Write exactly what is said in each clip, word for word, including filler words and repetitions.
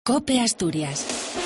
COPE Asturias.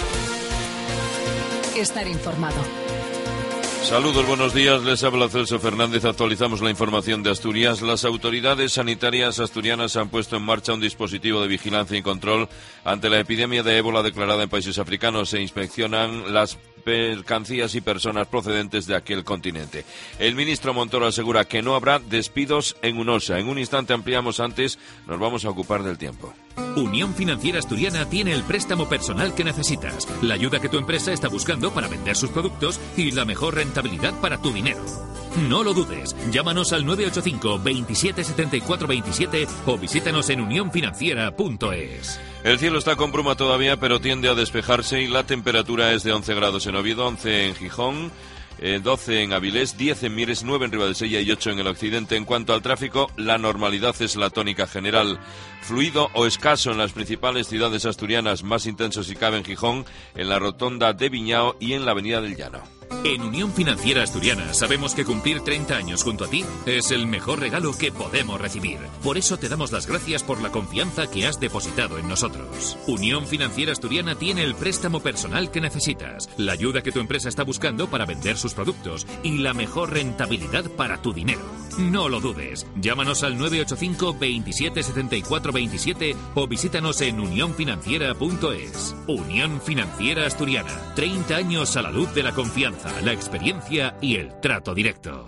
Estar informado. Saludos, buenos días. Les habla Celso Fernández. Actualizamos la información de Asturias. Las autoridades sanitarias asturianas han puesto en marcha un dispositivo de vigilancia y control ante la epidemia de ébola declarada en países africanos. Se inspeccionan las mercancías y personas procedentes de aquel continente. El ministro Montoro asegura que no habrá despidos en UNOSA. En un instante ampliamos, antes nos vamos a ocupar del tiempo. Unión Financiera Asturiana tiene el préstamo personal que necesitas, la ayuda que tu empresa está buscando para vender sus productos y la mejor rentabilidad para tu dinero. No lo dudes, llámanos al nueve ocho cinco, veintisiete setenta y cuatro veintisiete o visítanos en unión financiera punto es. El cielo está con bruma todavía, pero tiende a despejarse y la temperatura es de once grados en Oviedo, once en Gijón, Eh, doce en Avilés, diez en Mieres, nueve en Ribadesella y ocho en el occidente. En cuanto al tráfico, la normalidad es la tónica general. Fluido o escaso en las principales ciudades asturianas, más intenso si cabe en Gijón, en la rotonda de Viñao y en la avenida del Llano. En Unión Financiera Asturiana sabemos que cumplir treinta años junto a ti es el mejor regalo que podemos recibir. Por eso te damos las gracias por la confianza que has depositado en nosotros. Unión Financiera Asturiana tiene el préstamo personal que necesitas, la ayuda que tu empresa está buscando para vender sus productos y la mejor rentabilidad para tu dinero. No lo dudes, llámanos al nueve ocho cinco, veintisiete setenta y cuatro veintisiete o visítanos en unión financiera punto es. Unión Financiera Asturiana, treinta años a la luz de la confianza, la experiencia y el trato directo.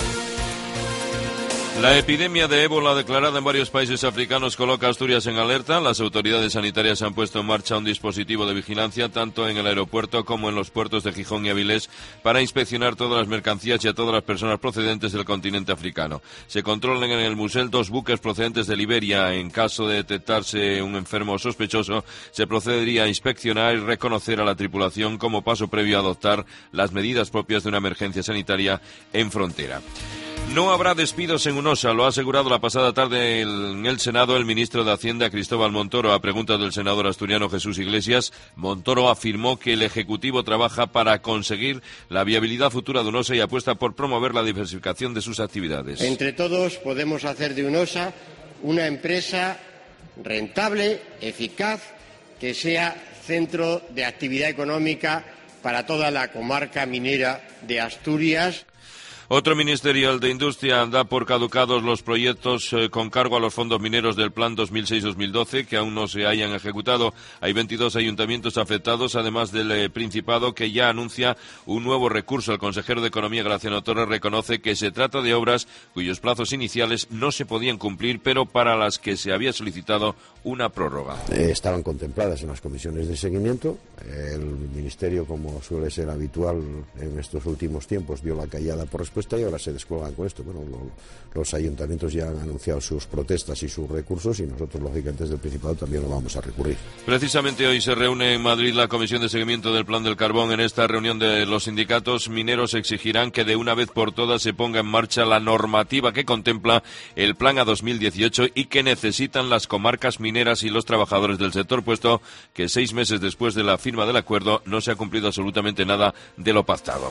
La epidemia de ébola declarada en varios países africanos coloca a Asturias en alerta. Las autoridades sanitarias han puesto en marcha un dispositivo de vigilancia tanto en el aeropuerto como en los puertos de Gijón y Avilés para inspeccionar todas las mercancías y a todas las personas procedentes del continente africano. Se controlan en el Musel dos buques procedentes de Liberia. En caso de detectarse un enfermo sospechoso, se procedería a inspeccionar y reconocer a la tripulación como paso previo a adoptar las medidas propias de una emergencia sanitaria en frontera. No habrá despidos en UNOSA, lo ha asegurado la pasada tarde en el Senado el ministro de Hacienda, Cristóbal Montoro. A preguntas del senador asturiano Jesús Iglesias, Montoro afirmó que el Ejecutivo trabaja para conseguir la viabilidad futura de UNOSA y apuesta por promover la diversificación de sus actividades. Entre todos podemos hacer de UNOSA una empresa rentable, eficaz, que sea centro de actividad económica para toda la comarca minera de Asturias. Otro ministerio, el de Industria, da por caducados los proyectos eh, con cargo a los fondos mineros del Plan dos mil seis dos mil doce, que aún no se hayan ejecutado. Hay veintidós ayuntamientos afectados, además del eh, Principado, que ya anuncia un nuevo recurso. El consejero de Economía, Graciano Torres, reconoce que se trata de obras cuyos plazos iniciales no se podían cumplir, pero para las que se había solicitado una prórroga. Eh, estaban contempladas en las comisiones de seguimiento. El Ministerio, como suele ser habitual en estos últimos tiempos, dio la callada por respuesta y ahora se descuelgan con esto. Bueno, lo, los ayuntamientos ya han anunciado sus protestas y sus recursos y nosotros, lógicamente, desde el Principado también lo vamos a recurrir. Precisamente hoy se reúne en Madrid la Comisión de Seguimiento del Plan del Carbón. En esta reunión de los sindicatos mineros exigirán que de una vez por todas se ponga en marcha la normativa que contempla el Plan a dos mil dieciocho y que necesitan las comarcas mineras y los trabajadores del sector, puesto que seis meses después de la firma del acuerdo no se ha cumplido absolutamente nada de lo pactado.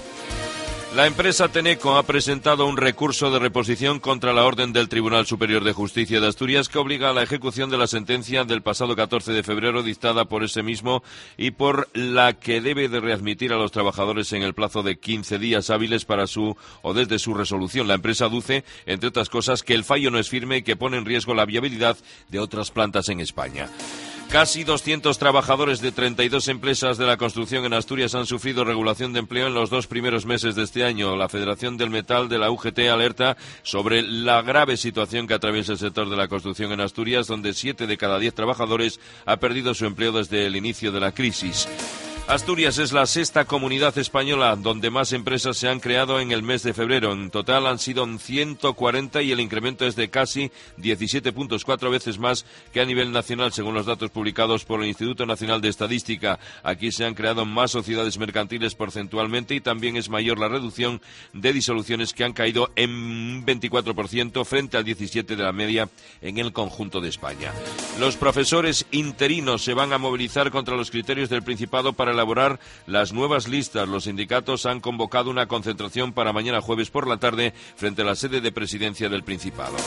La empresa Teneco ha presentado un recurso de reposición contra la orden del Tribunal Superior de Justicia de Asturias que obliga a la ejecución de la sentencia del pasado catorce de febrero dictada por ese mismo y por la que debe de readmitir a los trabajadores en el plazo de quince días hábiles para su o desde su resolución. La empresa aduce, entre otras cosas, que el fallo no es firme y que pone en riesgo la viabilidad de otras plantas en España. Casi doscientos trabajadores de treinta y dos empresas de la construcción en Asturias han sufrido regulación de empleo en los dos primeros meses de este año. La Federación del Metal de la U G T alerta sobre la grave situación que atraviesa el sector de la construcción en Asturias, donde siete de cada diez trabajadores ha perdido su empleo desde el inicio de la crisis. Asturias es la sexta comunidad española donde más empresas se han creado en el mes de febrero. En total han sido ciento cuarenta y el incremento es de casi diecisiete puntos, cuatro veces más que a nivel nacional, según los datos publicados por el Instituto Nacional de Estadística. Aquí se han creado más sociedades mercantiles porcentualmente y también es mayor la reducción de disoluciones, que han caído en un veinticuatro por ciento frente al diecisiete por ciento de la media en el conjunto de España. Los profesores interinos se van a movilizar contra los criterios del Principado para elaborar las nuevas listas. Los sindicatos han convocado una concentración para mañana jueves por la tarde frente a la sede de presidencia del Principado.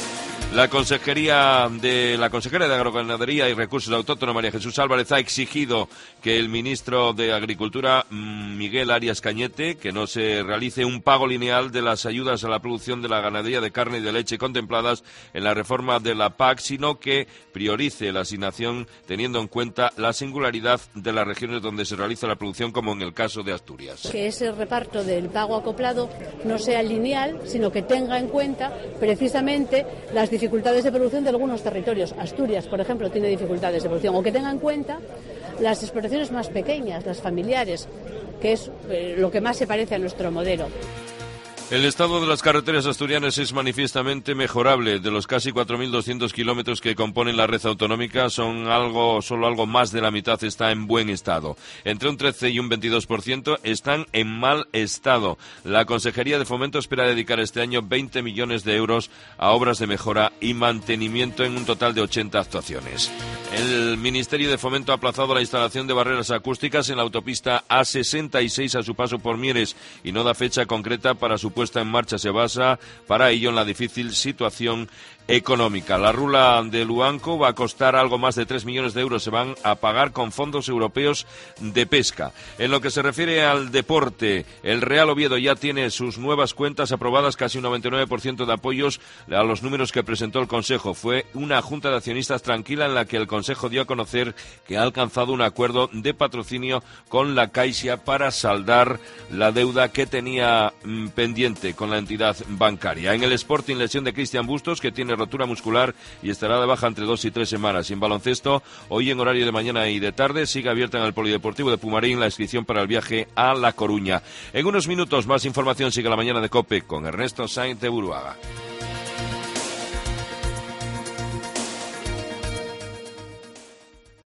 La Consejería de la Consejera de Agroganadería y Recursos Autóctonos, María Jesús Álvarez, ha exigido que el ministro de Agricultura, Miguel Arias Cañete, que no se realice un pago lineal de las ayudas a la producción de la ganadería de carne y de leche contempladas en la reforma de la P A C, sino que priorice la asignación teniendo en cuenta la singularidad de las regiones donde se realiza la producción, como en el caso de Asturias. Que ese reparto del pago acoplado no sea lineal, sino que tenga en cuenta precisamente las dificultades de producción de algunos territorios. Asturias, por ejemplo, tiene dificultades de producción, o que tenga en cuenta las explotaciones más pequeñas, las familiares, que es eh, lo que más se parece a nuestro modelo. El estado de las carreteras asturianas es manifiestamente mejorable. De los casi cuatro mil doscientos kilómetros que componen la red autonómica, son algo, solo algo más de la mitad está en buen estado. Entre un trece y un veintidós por ciento están en mal estado. La Consejería de Fomento espera dedicar este año veinte millones de euros a obras de mejora y mantenimiento en un total de ochenta actuaciones. El Ministerio de Fomento ha aplazado la instalación de barreras acústicas en la autopista A sesenta y seis a su paso por Mieres y no da fecha concreta para su puesta en marcha. Se basa para ello en la difícil situación económica. La rula de Luanco va a costar algo más de tres millones de euros. Se van a pagar con fondos europeos de pesca. En lo que se refiere al deporte, el Real Oviedo ya tiene sus nuevas cuentas aprobadas, casi un noventa y nueve por ciento de apoyos a los números que presentó el Consejo. Fue una junta de accionistas tranquila en la que el Consejo dio a conocer que ha alcanzado un acuerdo de patrocinio con la Caixa para saldar la deuda que tenía mmm, pendiente con la entidad bancaria. En el Sporting, lesión de Cristian Bustos, que tiene rotura muscular y estará de baja entre dos y tres semanas. Y en baloncesto, hoy en horario de mañana y de tarde, sigue abierta en el Polideportivo de Pumarín la inscripción para el viaje a La Coruña. En unos minutos más información. Sigue la mañana de COPE con Ernesto Sainz de Buruaga.